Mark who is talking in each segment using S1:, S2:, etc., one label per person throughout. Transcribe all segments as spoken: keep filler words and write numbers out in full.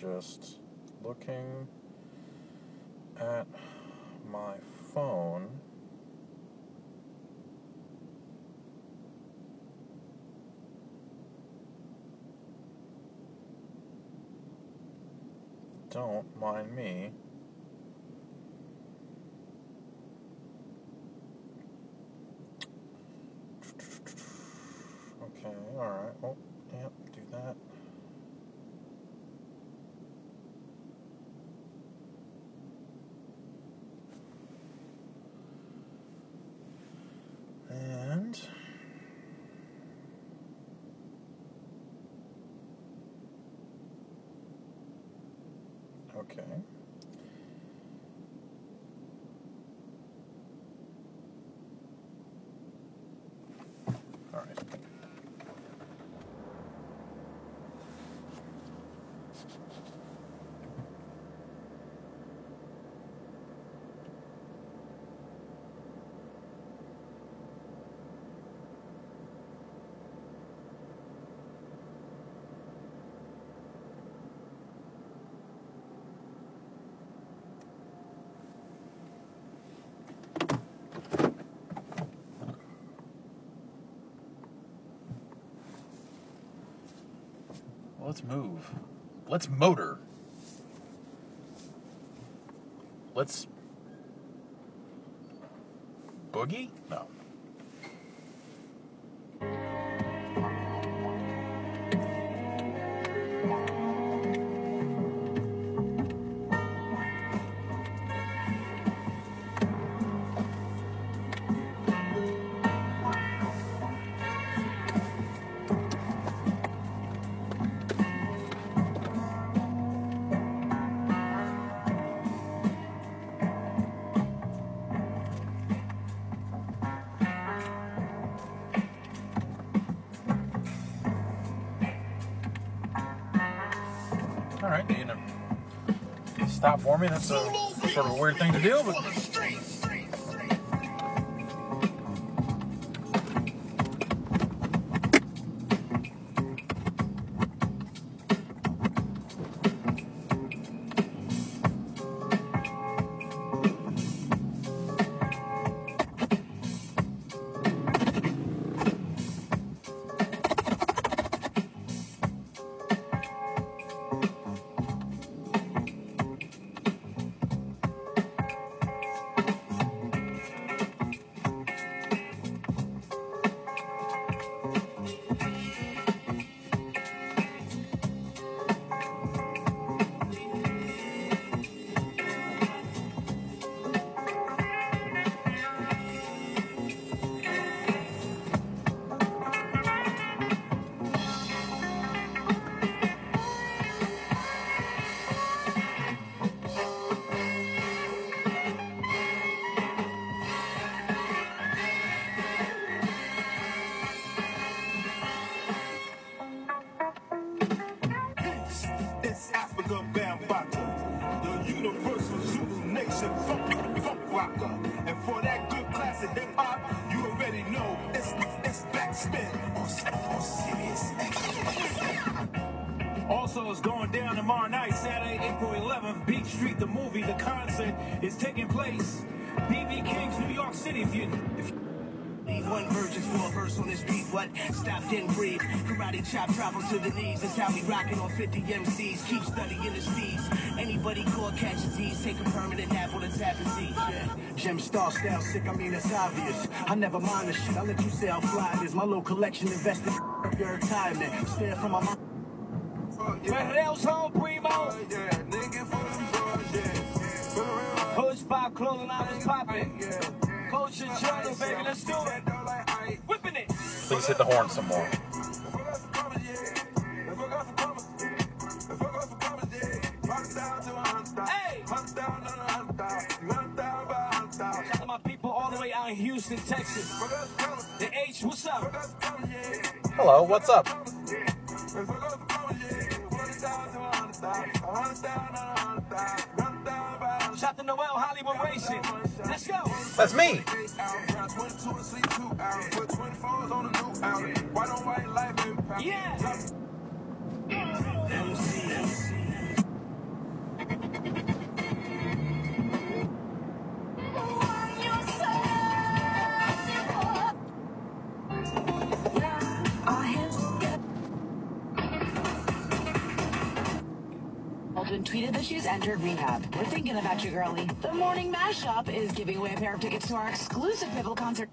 S1: just looking at my phone. Don't mind me. Okay, alright. Oh, yep, do that. And okay. All right. Let's move. Let's motor. Let's boogie? No. All right, you know, stop for me. That's a sort of a weird thing to do, but.
S2: And for that good classic hip hop, you already know it's it's backspin on, on Sirius X M. Also, it's going down tomorrow night, Saturday, April eleventh. Beat Street, the movie, the concert is taking place. B B King's New York City. If you, if you one versus four verse on this beat, what? Stop, then breathe. Karate chop, drop 'em to the knees. That's how we rockin' on fifty M Cs. Keep studying the speeds. Anybody caught catches these, take a permanent nap on the tapping seat. Yeah. Gem Star style sick, I mean, it's obvious. I never mind the shit, I let you say how fly it is. My little collection invested in your retirement. Stare from my mind.
S3: Perreo's home, primo. Hood spot, clothing out is popping. Culture journal, baby, let's do it. Whipping it.
S1: Please hit the horn some more.
S3: Hey! Shout out to my people all the way out in Houston, Texas. The H, what's up?
S1: Hello, what's up?
S3: Shout to Noel Hollywood Racing. Let's go.
S1: That's me.
S3: Yeah.
S4: Hamilton tweeted that she's entered rehab. We're thinking about you, girlie. The morning mashup is giving away a pair of tickets to our exclusive Pivotal concert.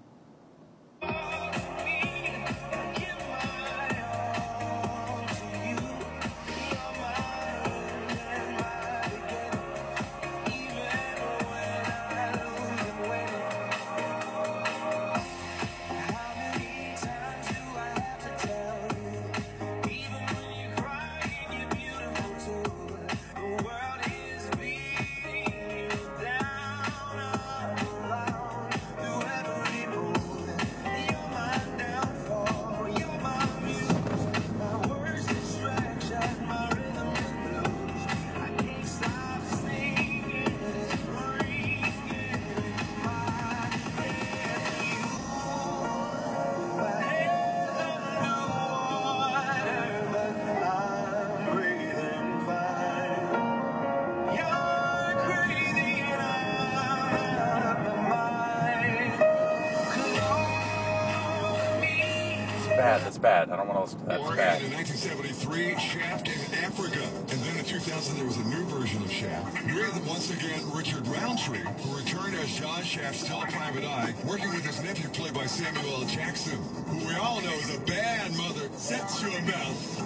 S1: Bad. That's bad. I don't want to listen to that. It's bad.
S5: In nineteen seventy-three, Shaft in Africa. And then in two thousand, there was a new version of Shaft. With, once again, Richard Roundtree, who returned as John Shaft's tele-private eye, working with his nephew, played by Samuel L. Jackson, who we all know is a bad mother. Set your mouth.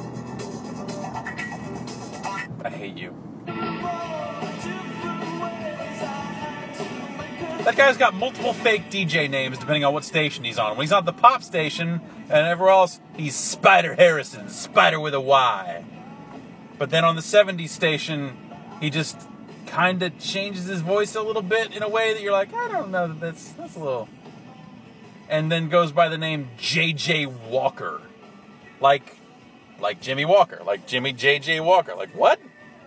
S1: I hate you. That guy's got multiple fake D J names depending on what station he's on. When he's on the pop station and everywhere else, he's Spider Harrison, Spider with a Y. But then on the seventies station, he just kind of changes his voice a little bit in a way that you're like, I don't know, that's that's a little... And then goes by the name J J Walker. Like, like Jimmy Walker. Like Jimmy J J Walker. Like, what?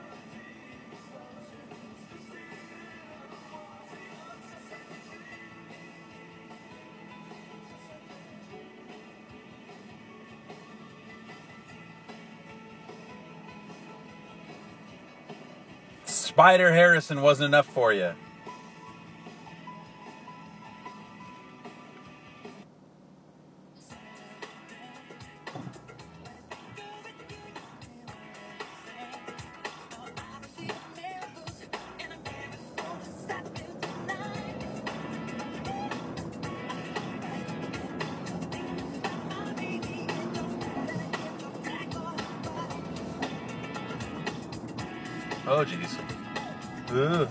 S1: Spider Harrison wasn't enough for you. Oh, jeez. Ugh.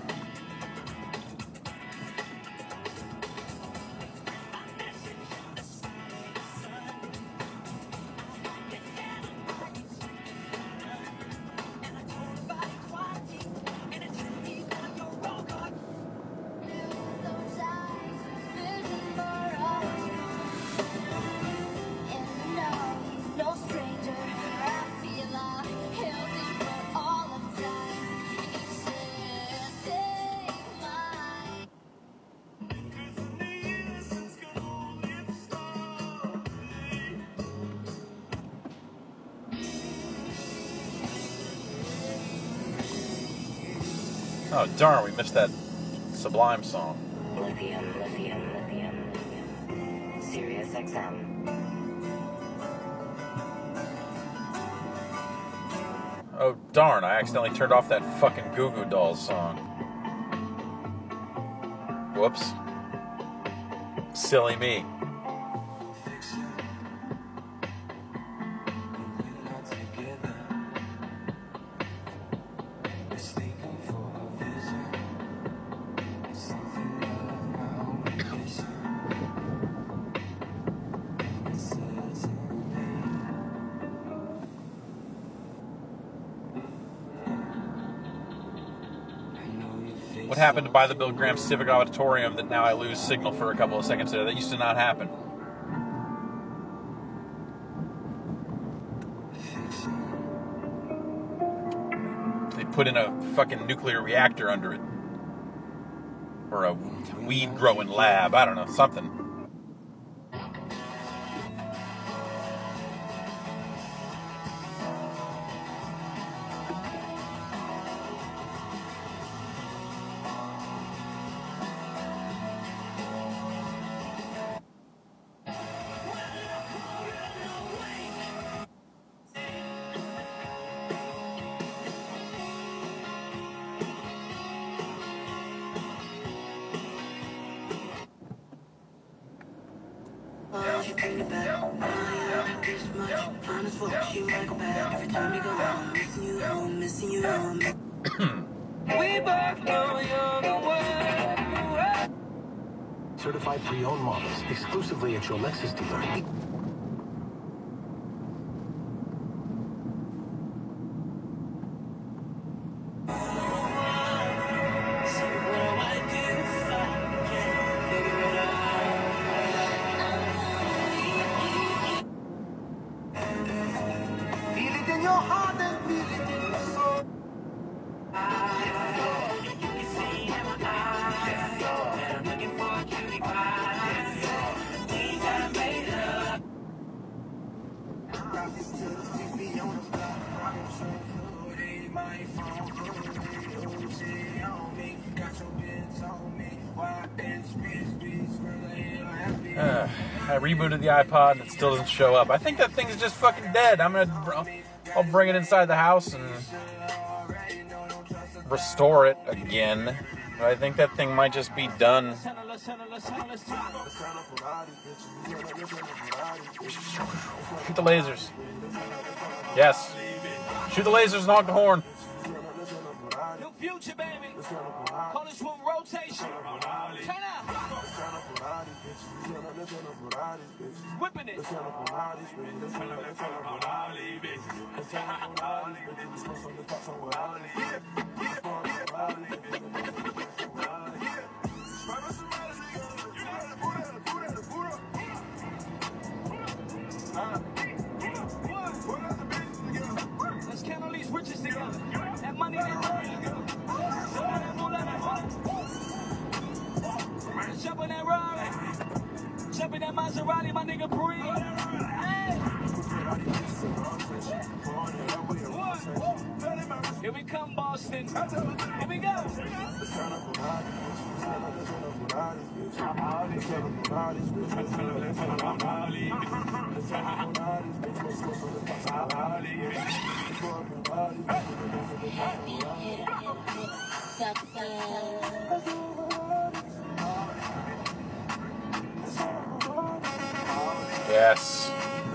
S1: Oh, darn, we missed that Sublime song.
S4: Lithium, lithium, lithium, lithium. Sirius X M.
S1: Oh, darn, I accidentally turned off that fucking Goo Goo Dolls song. Whoops. Silly me. What happened to by the Bill Graham Civic Auditorium that now I lose signal for a couple of seconds there? That used to not happen. They put in a fucking nuclear reactor under it. Or a weed-growing lab. I don't know, something.
S6: bring it back. Oh yeah, this much. Fine as fuck, she like a bad. Every time you go out, I'm missing you, I'm missing you, I'm
S3: We both know you're the one.
S7: Certified pre-owned models exclusively at your Lexus dealer.
S1: Uh, I rebooted the iPod and it still doesn't show up. I think that thing is just fucking dead. I'm gonna, I'll bring it inside the house and restore it again. But I think that thing might just be done. Shoot the lasers. Yes. Shoot the lasers and honk the horn.
S3: New future, baby. Call this one rotation. Turn up. Whipping it. Let's count all these riches together. That money they bring. Jump in that Rari. Jump in that Maserati, my nigga breathe. Hey. Here we come, Boston. Here we go.
S1: Yes.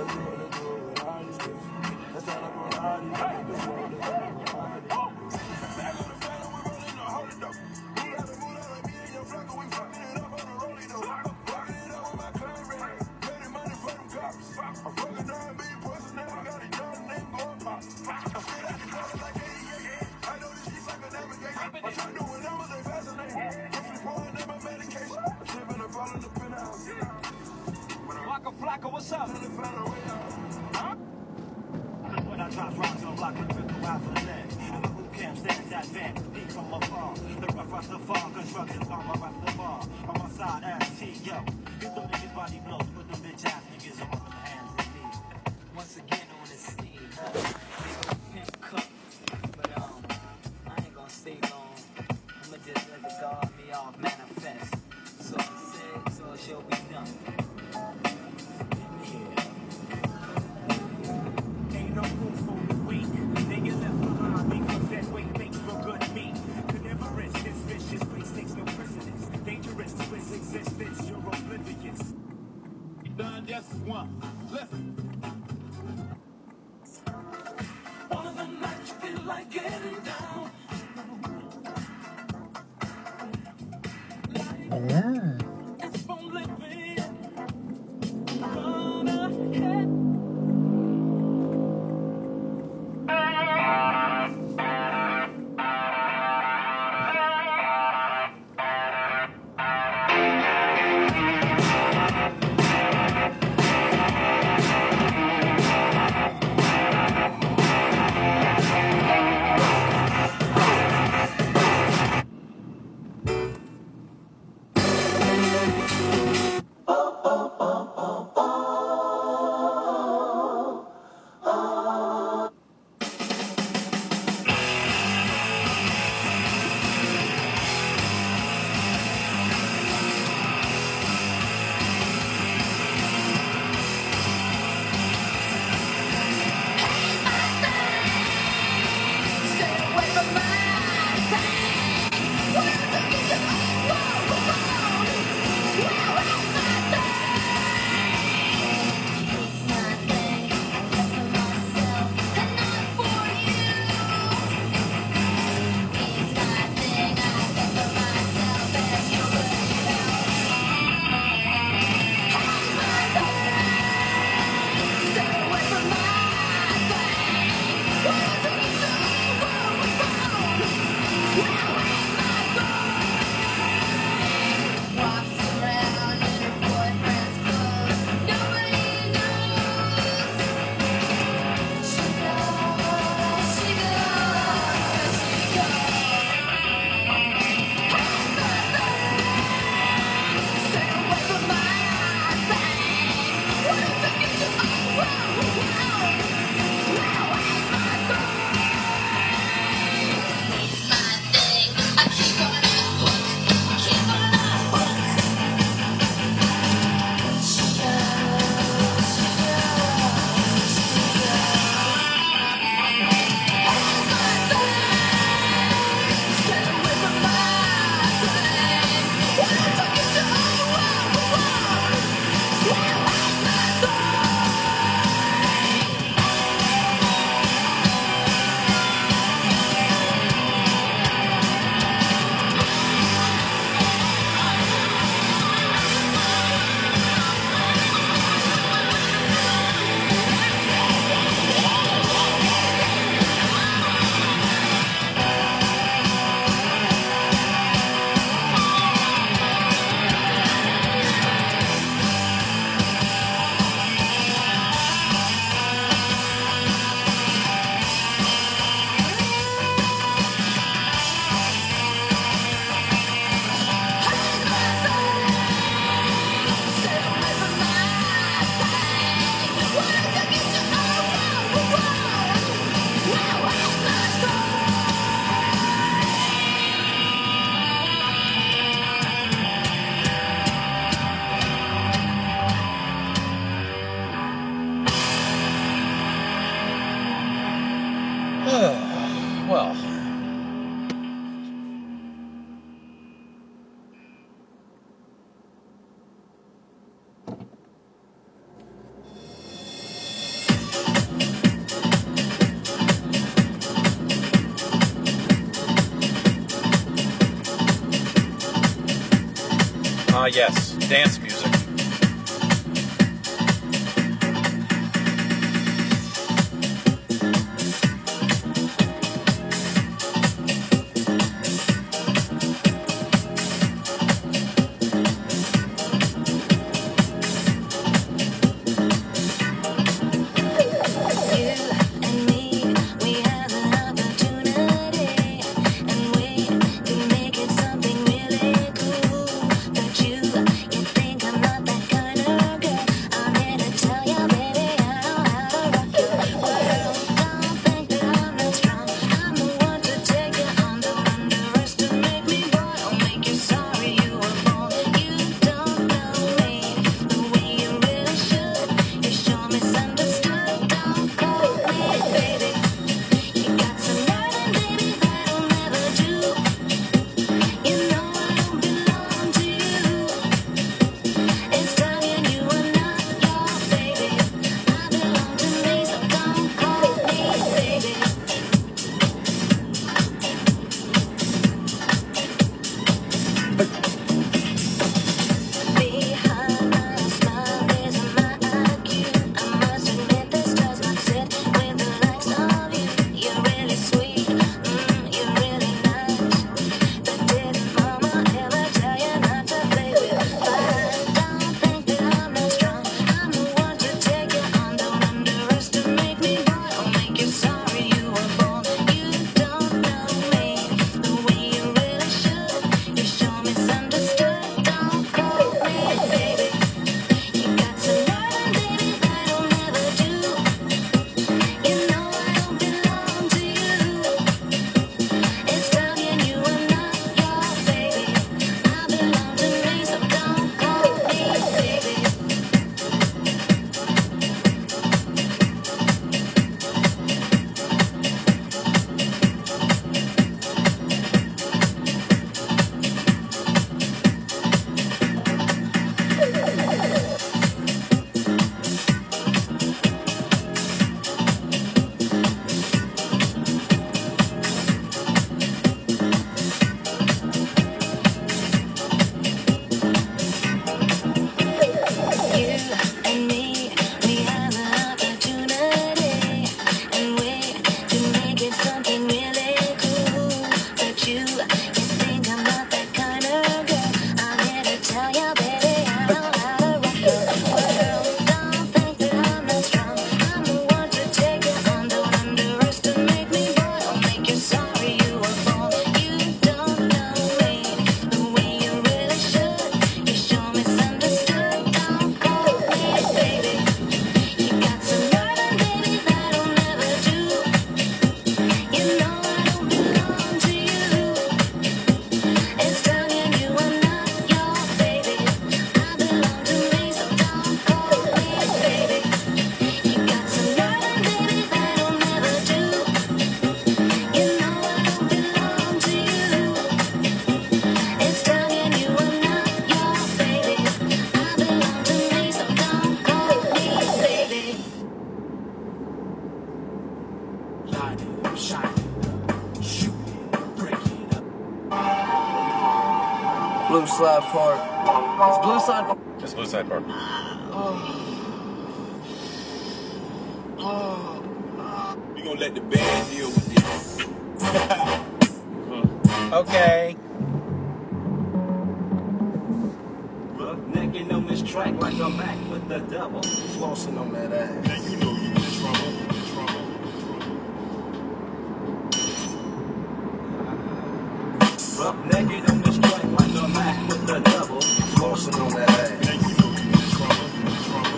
S3: Waka Flocka, what's up? Huh? When I drop rocks on block and trip the wild for the legs. And the boot camp stands at back, deep from afar. The rough rush the far, construction bomb, I rap the bar. On my side, ass T, yo. Get them niggas body blows, put them bitch ass niggas on the hands of me. Once again on the scene. Pimp cup, but um, I ain't gonna stay long. I'ma just let the guard me off, manifest. So I said, so it shall be done. Ain't no room for the weak. They get left behind because that weight makes for good meat. Could never risk this vicious place takes no precedence. Dangerous to its existence, you're oblivious. You done just one. Listen. One of the nights you feel like getting down. It's from living. Run ahead.
S1: Ah, yes, dance music.
S8: Blue Slide Park. It's Blue Slide Park.
S1: Just Blue Slide Park.
S2: We gonna let the band deal with this.
S1: Okay.
S3: Roughneck on this track like I'm back with the double.
S8: Flossing on that ass.
S2: Now you know you in trouble. Trouble.
S3: Roughneck on this track like I'm back with the double.
S8: Flossing on that ass.
S2: Now you know you in trouble. Trouble.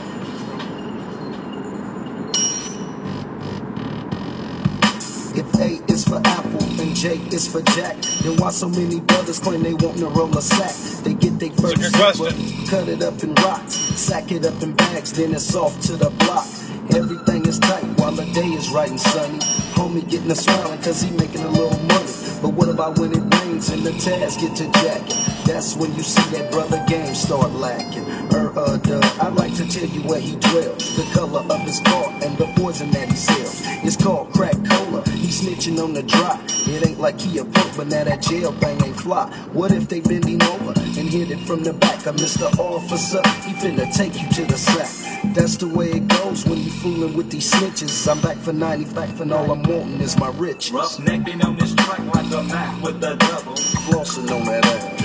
S9: If A is for Apple and J is for Jack, then why so many brothers claim they want to roll a sack? They get their first
S1: That's a good question.
S9: zipper, cut it up in rocks, sack it up in bags, then it's off to the block. Everything is tight while the day is right and sunny. Homie getting a smiling cause he making a little money. But what about when it rains and the tags get to jacking? That's when you see that brother game start lacking. Er, uh, duh, I'd like to tell you where he dwells, the color of his car and the poison that he sells. It's called crack cola. He snitching on the drop. It ain't like he a punk, but now that jail thing ain't fly. What if they bend him over and hit it from the back? I'm Mister Officer, he finna take you to the sack. That's the way it goes when you fooling with these snitches. I'm back for ninety-five and all I'm wanting is my riches.
S3: Roughnecking on this track like a Mac with a double.
S9: Flossing on that ass.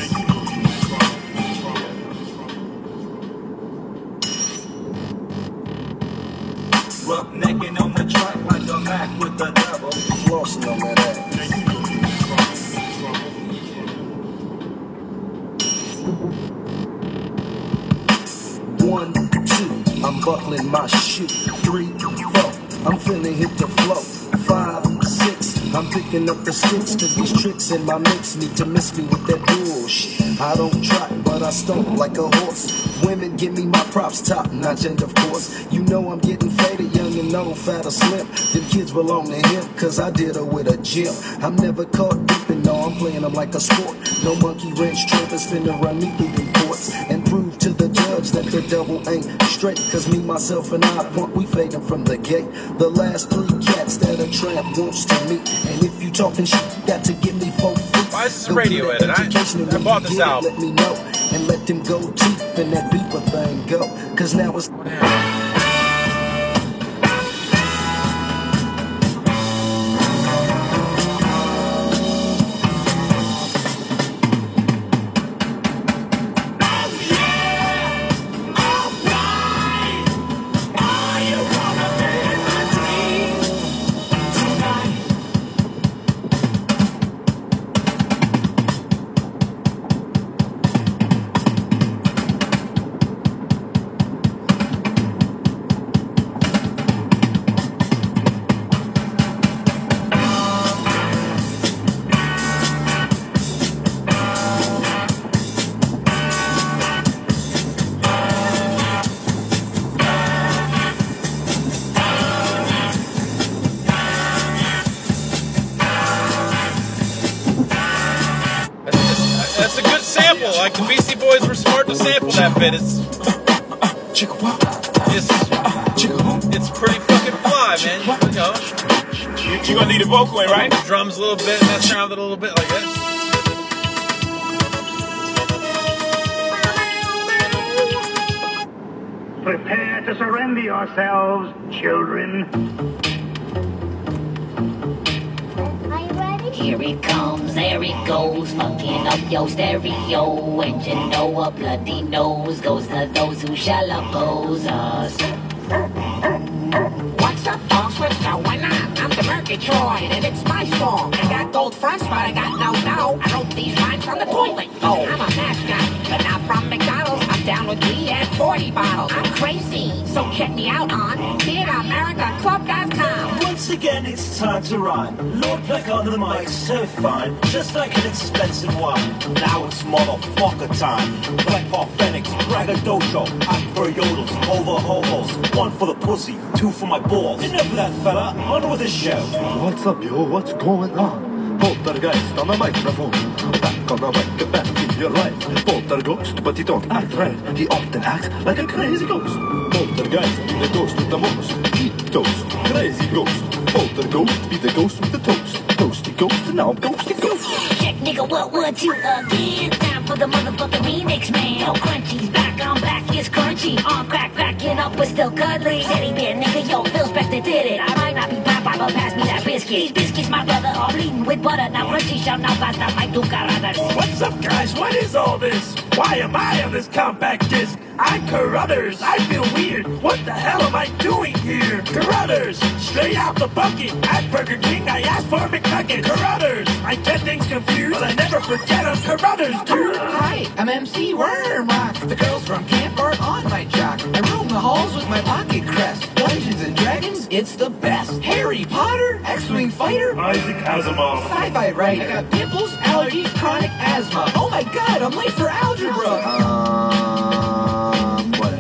S3: Roughnecking on the track like a Mac with a double.
S9: Flossing on that ass. One, two, I'm buckling my shoe. Three, four, I'm finna hit the flow. Five, six, I'm picking up the sticks, cause these tricks in my mix need to miss me with that bullshit. I don't trot, but I stomp like a horse. Women give me my props, top notch, and of course, you know I'm getting faded, young and old, fat or slim. Them kids belong to him, cause I did her with a gym. I'm never caught dipping, no, I'm playing them like a sport. No monkey wrench trippers finna run me through them courts and prove to the judge that the double ain't straight. Cause me, myself, and I, punk, we fade them from the gate. The last three cats that a tramp wants to meet. And if you talking shit, you got to give me four feet.
S1: Why is this radio edit? I, I bought this album.
S9: Let me know and let them go deep and that beeper thing go. Cause now it's...
S1: That's a good sample. Like the Beastie Boys were smart to sample that bit. It's it's, it's pretty fucking fly, man. You know,
S2: You, you gonna need a vocal in, right?
S1: drums a little bit, mess around with it a little bit like this.
S10: Prepare to surrender yourselves, children.
S11: Here it comes, there it goes, fucking up your stereo. And you know a bloody nose goes to those who shall oppose us.
S12: What's up, dogs? What's going on? I'm the Murgatroyd, and it's my song. I got gold fronts, but I got no dough. I wrote these rhymes on the toilet. Oh, I'm a mascot, but not from McDonald's. I'm down with me at forty bottles. I'm crazy, so check me out on theater america club dot com.
S3: Once again, it's time to rhyme. Lord Black on the mic, so fine, just like an expensive wine. Now it's motherfucker time. Black Paul Phoenix, braggadocio. I'm for yodels, over hobos. One for the pussy, two for my balls. Enough of that, fella. On with the show.
S13: What's up, yo? What's going on? Poltergeist on the microphone. Back on the mic, back in your life. Polterghost, but he don't act right. He often acts like a crazy ghost. Poltergeist be the ghost with the most. Eat toast, crazy ghost. Polterghost be the ghost with the toast. Toasty ghost, and now I'm ghosty ghost.
S11: Check, nigga, what would you again? Time for the motherfucking remix, man. Oh, Crunchy's back, I'm back, it's crunchy. On crack, cracking up, but still cuddly. Teddy bear, nigga, yo, Phil Spector did it. I might not be Popeye, but pass me that biscuit. These biscuits, my brother, are bleeding with butter. Now Crunchy shall now pass out my two Carruthers.
S2: What's up, guys? What is all this? Why am I on this compact disc? I'm Carruthers. I feel weird. What the hell am I doing here? Carruthers, straight out the bucket. At Burger King, I asked for McNuggets. Carruthers, I get things confused, but I never forget I'm Carruthers, dude.
S12: Hi, I'm M C Wormrock. The girls from camp are on my jock. I roam the halls with my pocket crest. Dungeons and Dragons, it's the best. Harry Potter, X-Wing fighter,
S2: Isaac Asimov.
S12: sci-fi writer. I got pimples, allergies, chronic asthma. Oh my god, I'm late for algebra.
S13: Um, whatever, yo.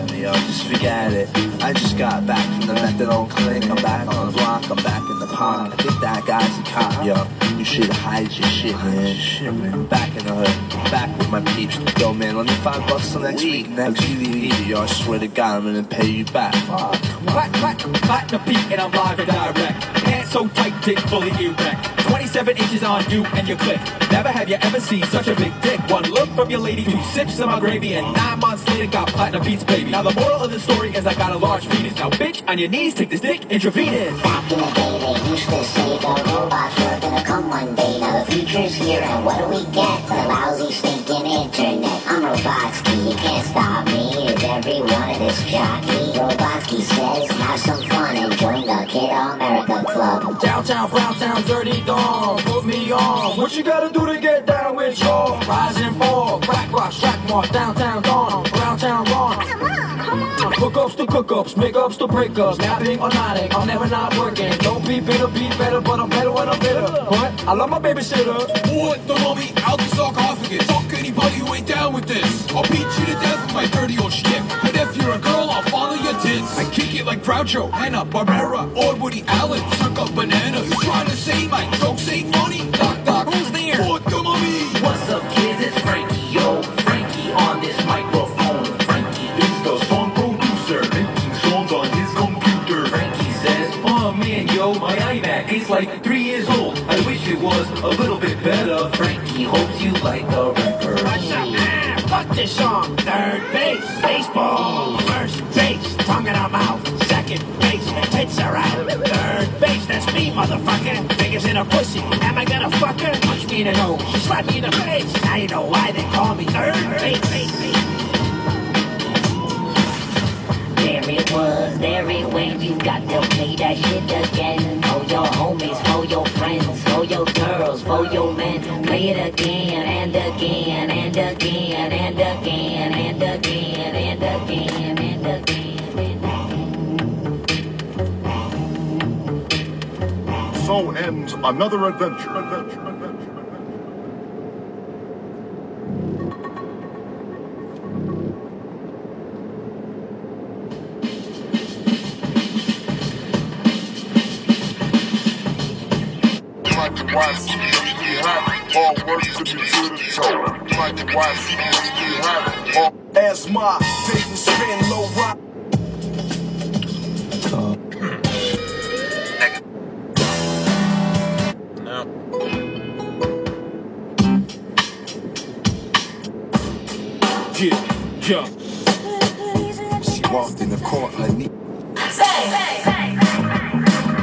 S9: just forget it. I just got back from the methadone clinic. I'm back on the block, I'm back in the park. I think that guy's a cop, yo. You should hide your shit, man. Shit, man. Back in the hood, back with my peeps. Yo, man, let me five bucks till next week. Next week, yo, I swear to God, I'm gonna pay you back. Fuck, come on.
S14: Back, back, back the beat and I'm live and direct. Hands so tight, dick fully erect. twenty-seven inches on you and your click. Never have you ever seen such a big dick. One look from your lady, two sips of my gravy, and nine months later got platinum beats, baby. Now the moral of the story is I got a large penis. Now bitch, on your knees, take this dick intravenous.
S15: Back in the day, they used to say the robots were gonna come one day. Now the future's here, and what do we get? The lousy, stinking internet. I'm Robotsky, you can't stop me. Is every one of this jockey? Robotsky says, have some fun and join the Kid America Club.
S14: Downtown, Browntown, dirty dog, put me on. What you gotta do to get down with y'all? Rise and fall, crack rock, shack mark, downtown dawn, Browntown wrong. Hookups to cookups, makeups to breakups, napping or nodding, I'm never not working. Don't be bitter, be better, but I'm better when I'm bitter. What? I love my babysitter.
S16: What? Don't hold me out the sarcophagus. Fuck anybody who ain't down with this. I'll beat you to death with my dirty old shit. But if you're a girl, I'll follow your tits. I kick it like Groucho, Hanna Barbera, or Woody Allen. Suck up bananas. You trying to say my jokes ain't funny? Knock knock. Who's there? What the mommy?
S17: What's up, kids? It's Frankie, yo. Frankie on this microphone. Frankie is the song producer, making songs on his computer. Frankie says, oh man, yo, my iMac is like three years old. I wish it was a little bit better. Frankie hopes you like the record.
S12: What's up, man? Fuck this song. Third base, baseball. First base, tongue in our mouth. Second base, tits are out. Third base, that's me, motherfucker. Fingers in a pussy. Am I gonna fuck her? Punch me in the nose. Slap me in the face. Now you know why they call me third base. base, base.
S11: There it was, there it went. You got to play that shit again. For your homies, for your friends, for your girls, for your men. Play it again and again and again and again and again and again and again.
S13: So ends another adventure. Adventure. Adventure.
S18: Michael Watson, we have all work to be to the toe. Michael Watson, we have all.
S9: As my Dayton spin low rock.
S1: No.
S16: Yeah, yeah.
S9: She walked in the court like me.
S11: Bang, bang, bang, bang.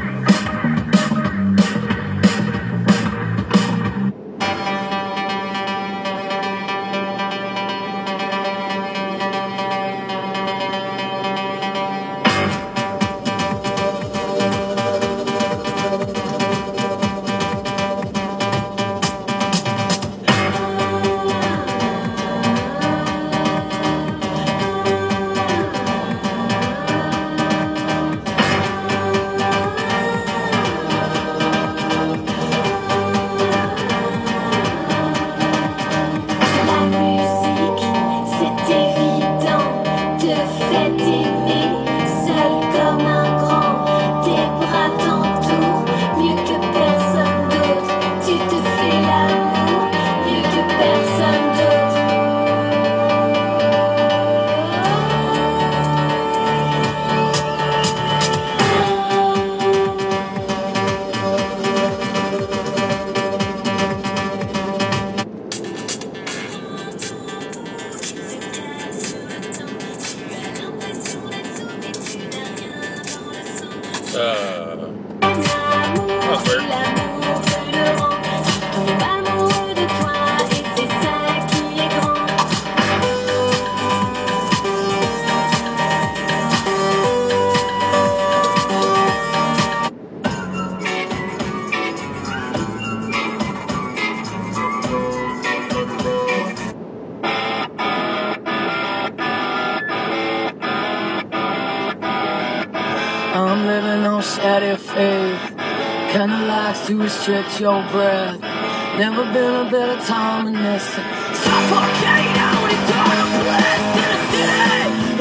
S19: I'm living on steady faith, kinda likes to restrict your breath. Never been a better time than this. Suffocate out in dark bliss in a city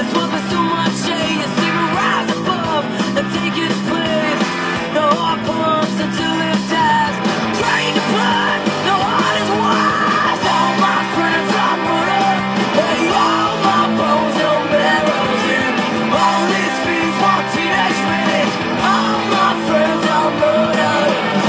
S19: This world with so much hate, you see me rise above and take its place. The heart pumps until it dies. Drain the blood, the heart is wise. All my friends are murdered. Hey, all my bones are barrels in. All these fiends want teenage minutes. All my friends are murdered.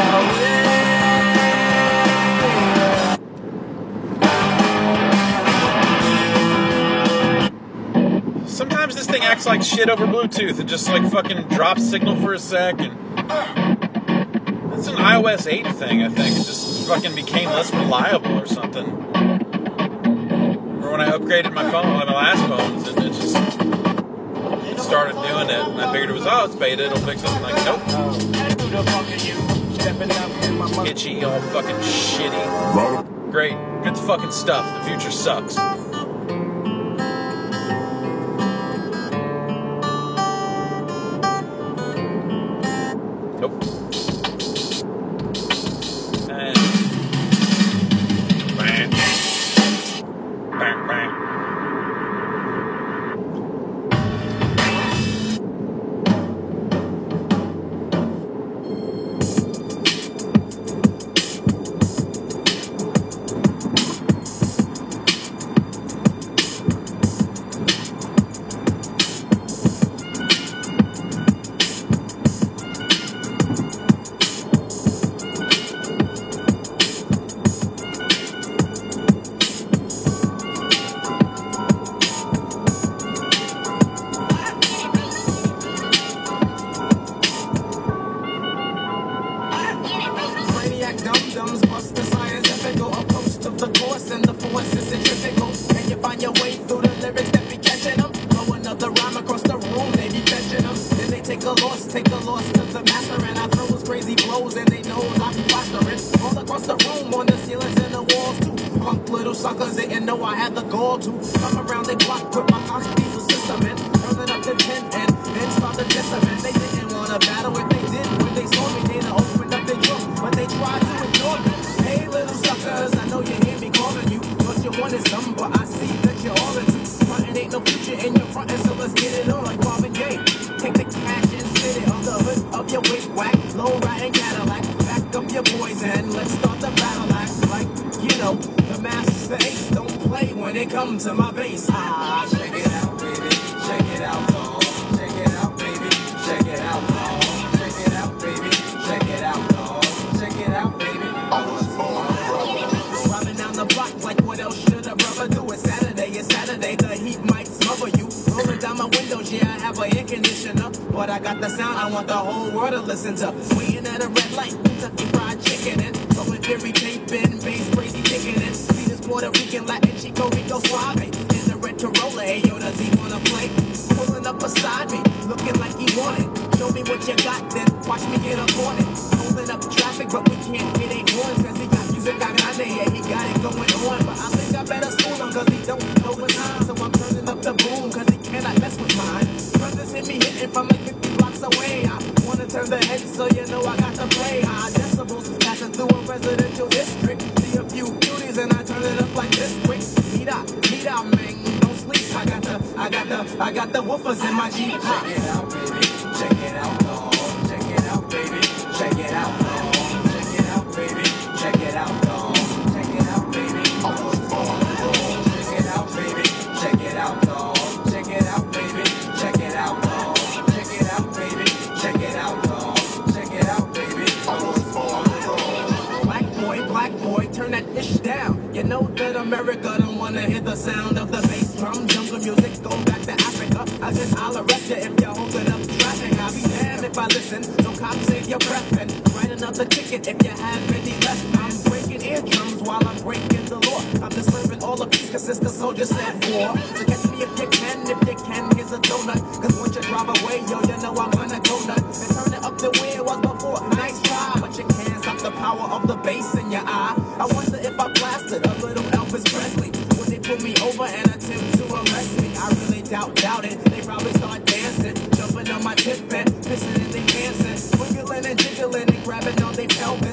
S1: Sometimes this thing acts like shit over Bluetooth. It just like fucking drops signal for a sec, and it's an i O S eight thing, I think. It just fucking became less reliable or something. Or when I upgraded my phone, my last phones, and it just it started doing it, and I figured it was, oh, it's beta, it'll fix it. I'm like, nope. Itchy, all fucking shitty. Great, good fucking stuff. The future sucks. Nope. And bang. Bang, bang.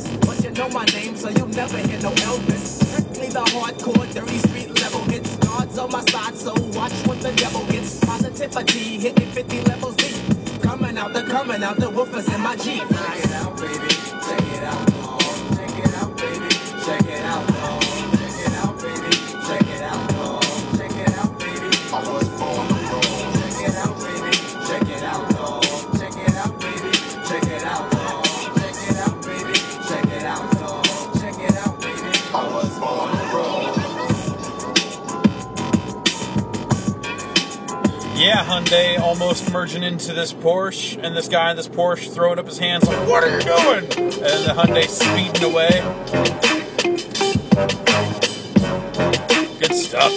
S14: Know my name, so you'll never hear no Elvis. Strictly the hardcore, dirty street level hits. Start God's on my side, so watch what the devil gets. Positivity hitting fifty levels deep. Coming out, the coming out, the woofers in my Jeep. Check it out, baby. Check it out, dog. Check it out, baby. Check it out, dog. Check it out, baby. Check it out, dog. Check it out, baby. I was born to roll. Check it out, baby. Check it out, dog. Check it out, baby. Check it out, dog. Check it out, baby. Check it out, dog. Check it out, baby. I was born to roll.
S1: Yeah, Hyundai almost merging into this Porsche, and this guy in this Porsche throwing up his hands like, "What are you doing?" And the Hyundai speeding away. Good stuff.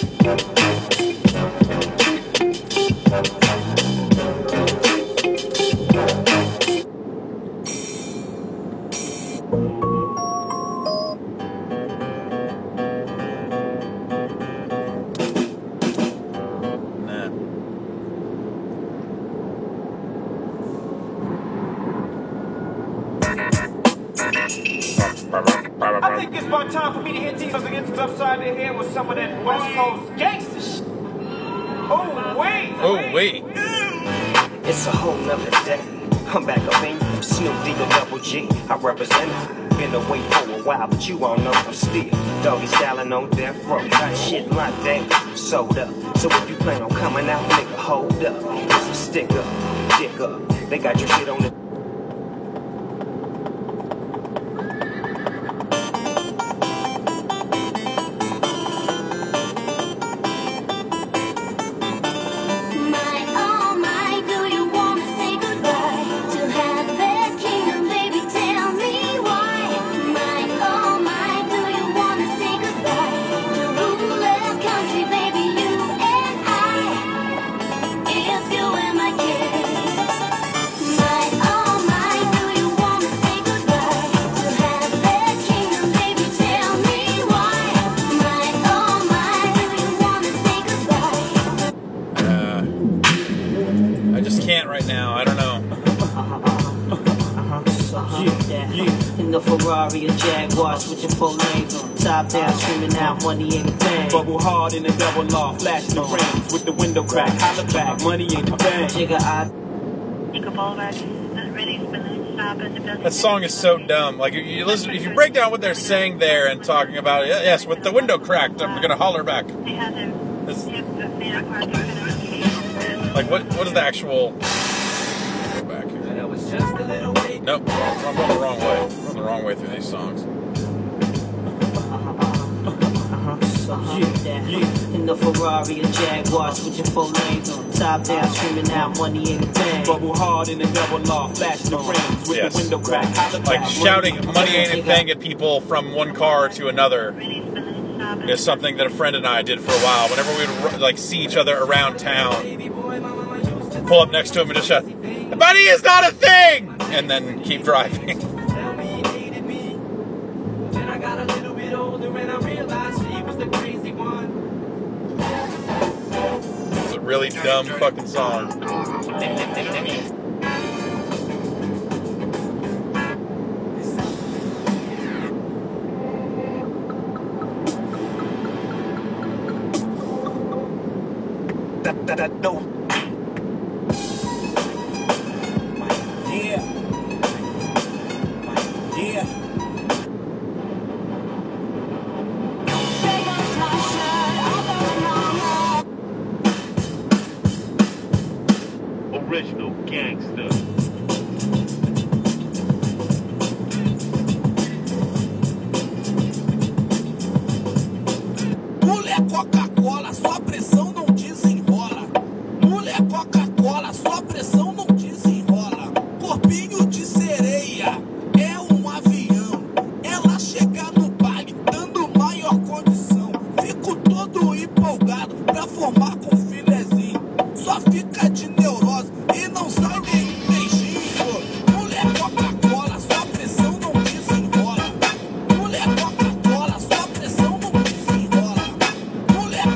S3: I think it's about time for me to hit these against upside their head with some of that West Coast gangster shit. Oh, wait.
S1: Oh, wait.
S20: It's a whole nother day. I'm back up in you, Snoop D or Double G. I represent. Been away for a while, but you all know I'm still doggy styling on death row. Got shit like that sold up. So if you plan on coming out, nigga, hold up. It's a stick up, dick up. They got your shit on the.
S19: Ferrari or Jaguar, switching four lanes on top down, screaming out money ain't a thing.
S14: Bubble hard in the double law, flashing the frames with the window crack, holla back, money ain't a thing.
S19: Jigga, I.
S1: That song is so dumb. Like, if you listen, if you break down what they're saying there and talking about it, yes, with the window cracked, I'm gonna holler back. It's, like, what? What is the actual? Go back here. Nope, I'm going the wrong way. I'm going the wrong way through these songs.
S19: In the Ferrari or Jaguar, switching four lanes on top down, screaming out money ain't a thing.
S14: Bubble hard in the double law, flashing the frames with
S1: Yes.
S14: the window crack, holla back.
S1: Like shouting money ain't a thing at people from one car to another is something that a friend and I did for a while. Whenever we would like see each other around town, pull up next to him and just shout, "Money is not a thing!" and then keep driving. It's a really dumb fucking song.
S14: That, that, that, no. Yeah. Yeah.
S3: Original gangster.
S14: Mulher Coca-Cola, sua pressão não desenrola. Mulher Coca-Cola, sua pressão não desenrola. Corpinho de sereia, é um avião. Ela chega no baile, dando maior condição. Fico todo empolgado pra formar com filezinho. Só fica de neurose e não sai nenhum beijinho. Mulher Coca-Cola, sua pressão não desenrola. Mulher Coca-Cola, sua pressão não desenrola. Mulher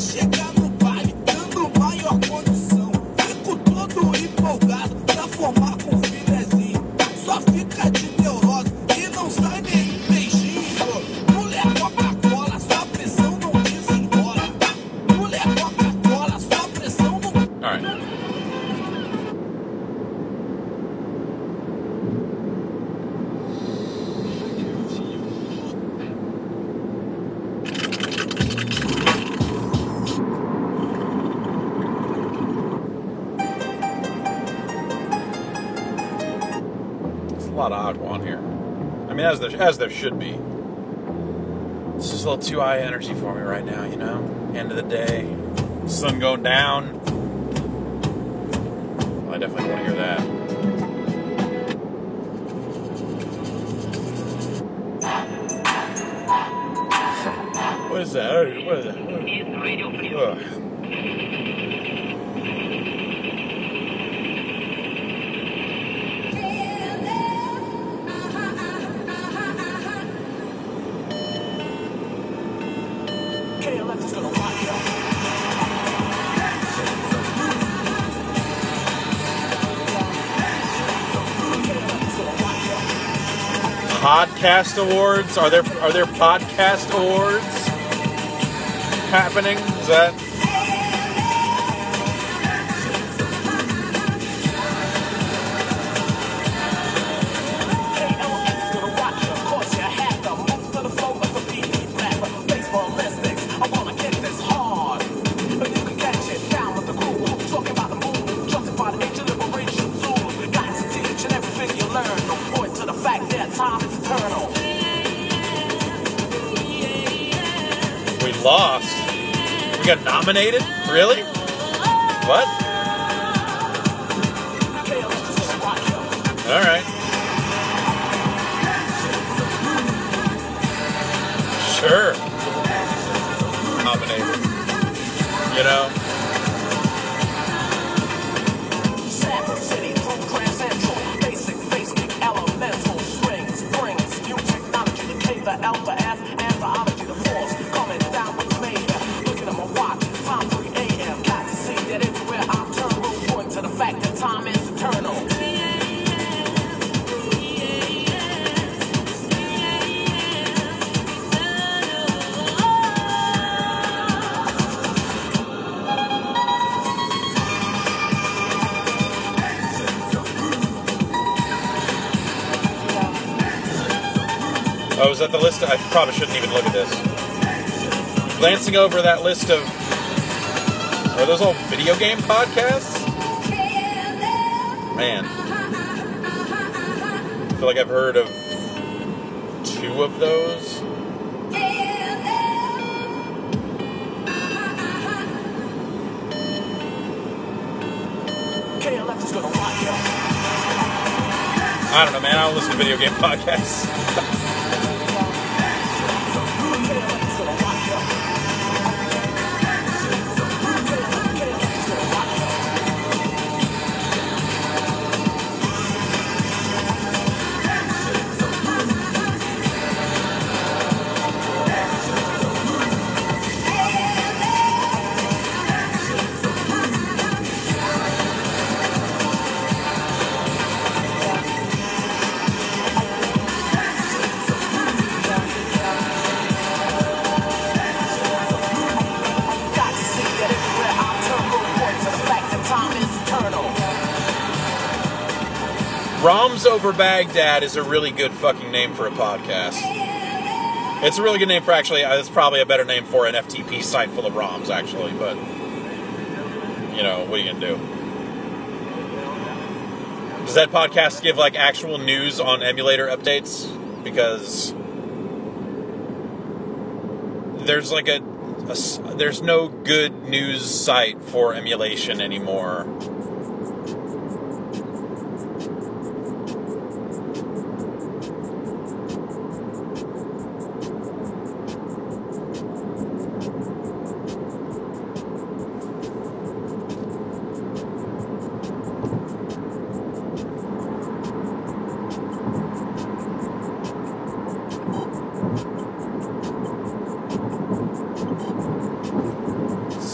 S2: chegar no baile dando maior condição. Fico todo empolgado pra formar com o filezinho. Só fica de neurose e não sai nem beijinho. Mulher Coca-Cola, sua pressão não desenrola. Mulher Coca-Cola, sua pressão não...
S1: All right. A lot of aqua on here. I mean, as there, as there should be. It's just a little too high energy for me right now, you know? End of the day, sun going down. Well, I definitely don't want to hear that. What is that? What is that? Ugh. Podcast awards? Are there are there podcast awards happening? Is that? Lost. We got nominated? Really? What? All right. Sure. Nominated. You know? Basic, basic, elemental, swing, springs, new technology, the K, the L, the F, and biology, the force, coming down with me. Looking at my watch, time three a.m. Got to see that everywhere I turn, will point to the fact that time is eternal. Oh, was that the list? I probably shouldn't even look at this. Glancing over that list of... Are those all video game podcasts? Man. I feel like I've heard of two of those. I don't know, man. I don't listen to video game podcasts. Roms Over Baghdad is a really good fucking name for a podcast. It's a really good name for, actually, uh, it's probably a better name for an F T P site full of ROMs, actually, but, you know, what are you going to do? Does that podcast give, like, actual news on emulator updates? Because there's, like, a, a there's no good news site for emulation anymore.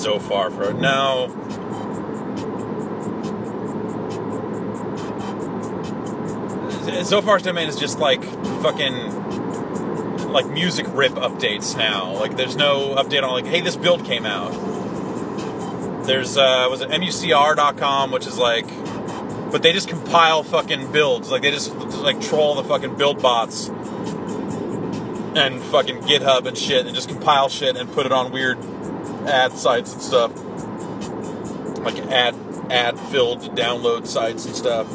S1: Zophar for it. No. Zophar's domain is just like fucking like music rip updates now. Like there's no update on like, hey, this build came out. There's uh was it M U C R dot com, which is like, but they just compile fucking builds. Like they just like troll the fucking build bots and fucking GitHub and shit and just compile shit and put it on weird ad sites and stuff. Like ad ad filled download sites and stuff.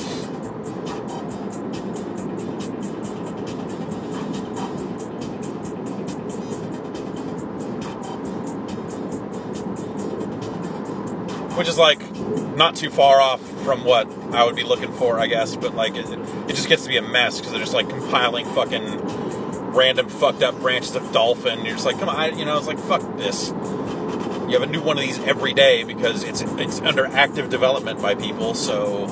S1: Which is like not too far off from what I would be looking for, I guess, but like it, it just gets to be a mess because they're just like compiling fucking random fucked up branches of Dolphin. You're just like, come on, I, you know, it's like, fuck this. You have a new one of these every day because it's it's under active development by people, so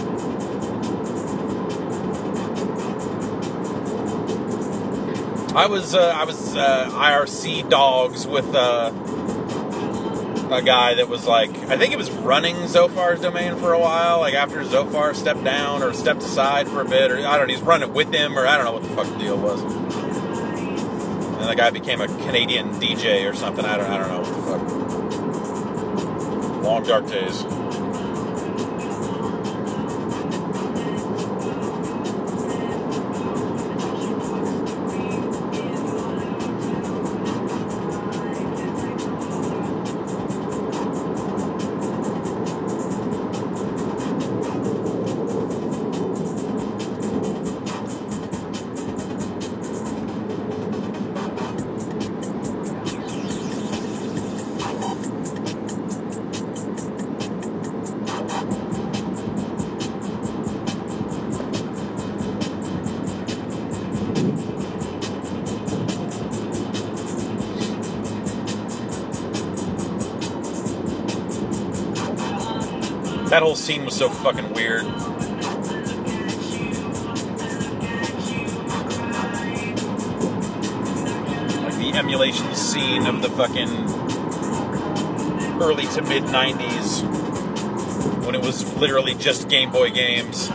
S1: I was uh, I was uh, I R C dogs with uh, a guy that was like, I think it was running Zophar's domain for a while, like after Zophar stepped down or stepped aside for a bit, or I don't know, he's running with him, or I don't know what the fuck the deal was. And the guy became a Canadian D J or something. I don't I don't know what the fuck. Long dark days. That whole scene was so fucking weird. Like the emulation scene of the fucking early to mid nineties when it was literally just Game Boy games.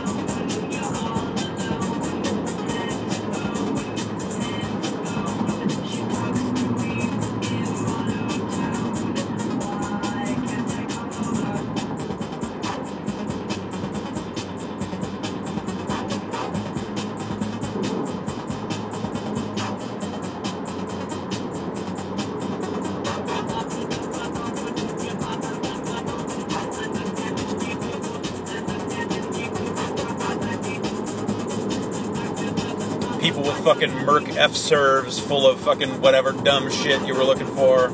S1: People with fucking Merc F-serves full of fucking whatever dumb shit you were looking for.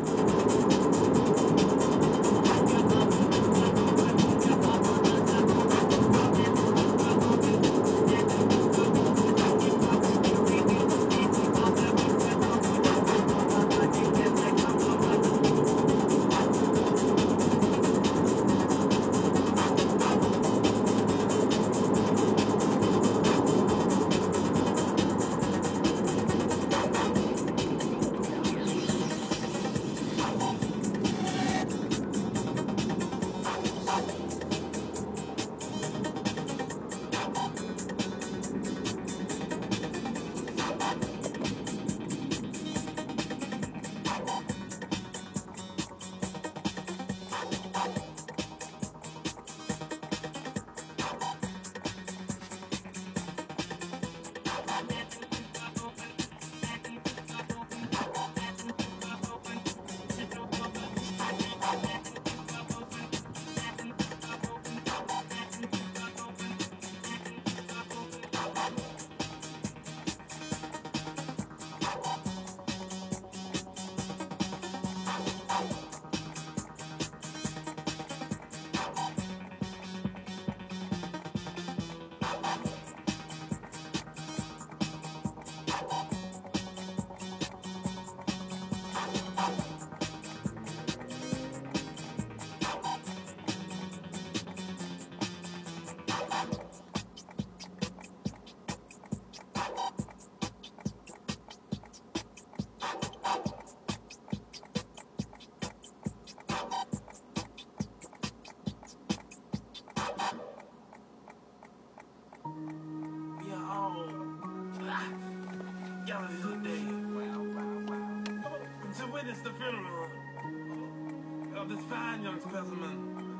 S2: fine young specimen.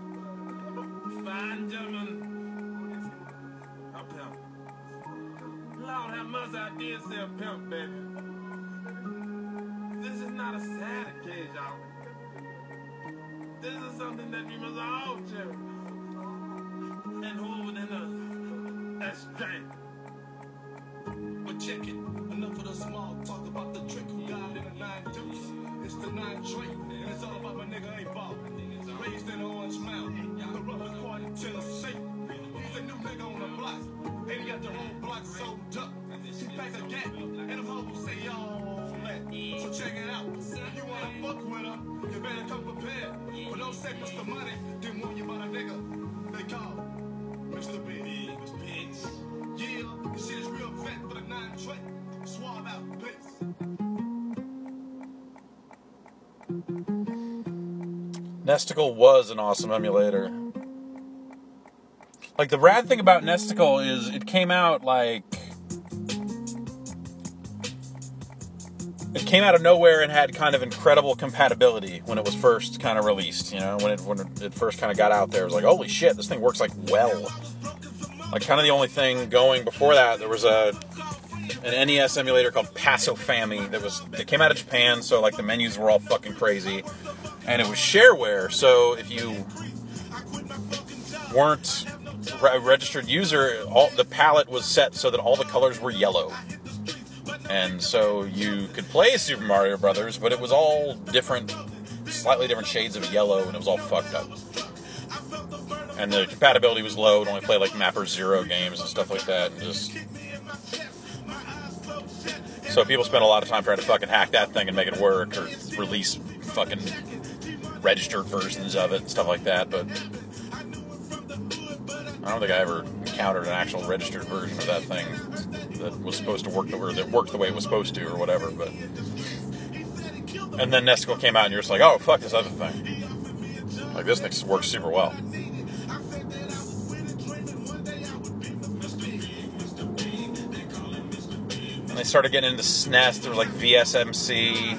S2: Fine gentleman. A pimp. Lord have mercy, I did say a pimp, baby. This is not a sad occasion, y'all. This is something that we must all cherish and hold within us as strength.
S16: But check it, enough of the small talk about the trick who got in the nine deuce. It's the nine trait, and it's all about my nigga ain't ball. Raised in Orange Mountain, the roughest part in Tennessee. He's a new nigga on the block, and he got the whole block sold up. He packs a gap, and them hoes say all that. So check it out, if you wanna fuck with her, you better come prepared. But don't say Mister Money, then warn you about a nigga they call Mister Big. Pigs. Yeah, this shit is real fat for the nine trait. Swab out, please.
S1: Nesticle was an awesome emulator. Like, the rad thing about Nesticle is it came out like... It came out of nowhere and had kind of incredible compatibility when it was first kind of released, you know? When it when it first kind of got out there, it was like, holy shit, this thing works like well. Like, kind of the only thing going before that, there was a an N E S emulator called Paso Fami that was that came out of Japan, so like the menus were all fucking crazy. And it was shareware, so if you weren't a registered user, all the palette was set so that all the colors were yellow. And so you could play Super Mario Brothers, but it was all different, slightly different shades of yellow, and it was all fucked up. And the compatibility was low, it only played like Mapper Zero games and stuff like that. And just... So people spent a lot of time trying to fucking hack that thing and make it work, or release fucking registered versions of it and stuff like that, but I don't think I ever encountered an actual registered version of that thing that was supposed to work the or that worked the way it was supposed to or whatever. But and then Nesticle came out and you're just like, oh fuck this other thing. Like, this thing works super well. And they started getting into S N E S. There was like V S M C.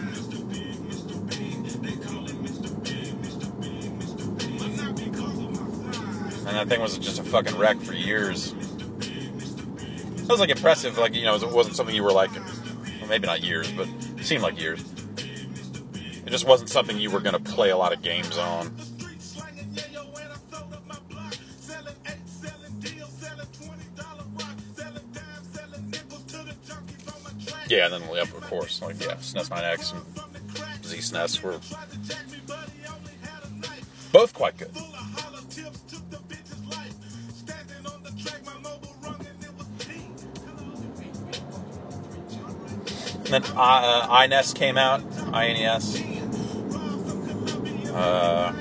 S1: And that thing was just a fucking wreck for years. It was like impressive, like, you know, it wasn't something you were like, well, maybe not years, but it seemed like years. It just wasn't something you were going to play a lot of games on. Yeah, and then, yeah, of course, like, yeah, S N E S nine X and Z S N E S were both quite good. And then uh, I N E S came out, I N E S. Uh,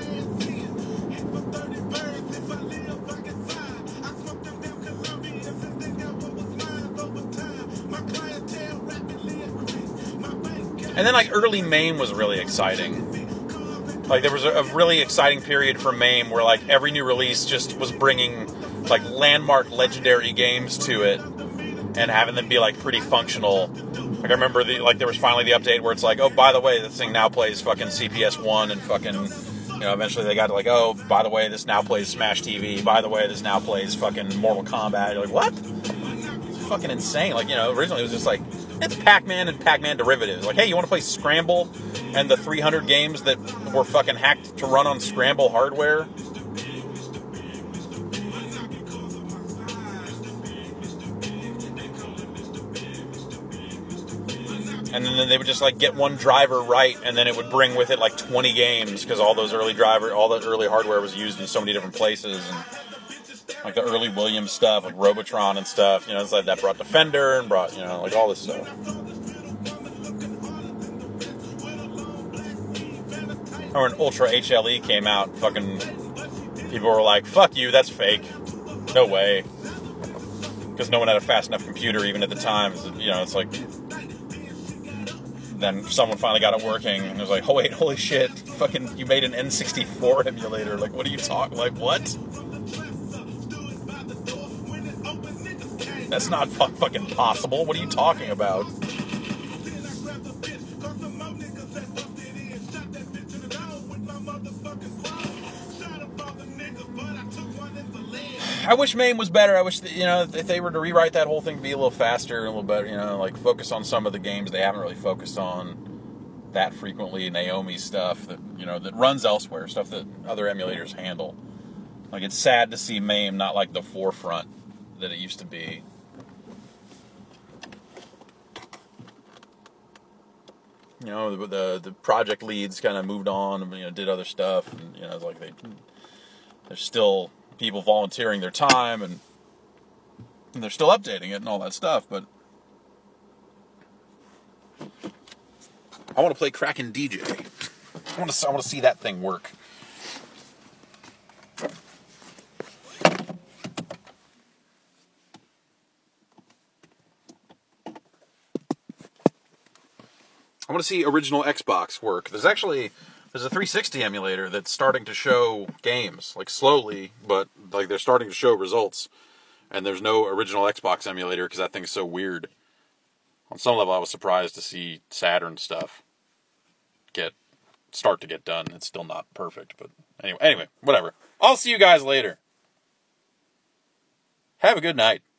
S1: and then, like, early MAME was really exciting. Like, there was a, a really exciting period for MAME where, like, every new release just was bringing, like, landmark legendary games to it and having them be, like, pretty functional. Like, I remember, the like, there was finally the update where it's like, oh, by the way, this thing now plays fucking C P S one and fucking, you know, eventually they got to, like, oh, by the way, this now plays Smash T V. By the way, this now plays fucking Mortal Kombat. You're like, what? It's fucking insane. Like, you know, originally it was just like, it's Pac-Man and Pac-Man derivatives. Like, hey, you want to play Scramble and the three hundred games that were fucking hacked to run on Scramble hardware? And then they would just, like, get one driver right, and then it would bring with it, like, twenty games, because all those early driver, all that early hardware was used in so many different places, and, like, the early Williams stuff, like Robotron and stuff, you know, it's like that brought Defender, and brought, you know, like, all this stuff. Or when Ultra H L E came out, fucking, people were like, fuck you, that's fake. No way. Because no one had a fast enough computer, even at the time, you know, it's like... Then someone finally got it working, and it was like, oh wait, holy shit, fucking, you made an N sixty-four emulator, like, what are you talking, like, what? That's not fu- fucking possible, what are you talking about? I wish MAME was better. I wish that, you know, if they were to rewrite that whole thing to be a little faster and a little better, you know, like focus on some of the games they haven't really focused on that frequently. Naomi stuff that, you know, that runs elsewhere, stuff that other emulators handle. Like, it's sad to see MAME not like the forefront that it used to be. You know, the the, the project leads kind of moved on and, you know, did other stuff, and, you know, like they there's still people volunteering their time, and, and they're still updating it and all that stuff, but I want to play Kraken D J. I want to I want to see that thing work. I want to see original Xbox work. There's actually, there's a three sixty emulator that's starting to show games, like slowly, but like they're starting to show results. And there's no original Xbox emulator because that thing's so weird. On some level, I was surprised to see Saturn stuff get, start to get done. It's still not perfect, but anyway, anyway, whatever. I'll see you guys later. Have a good night.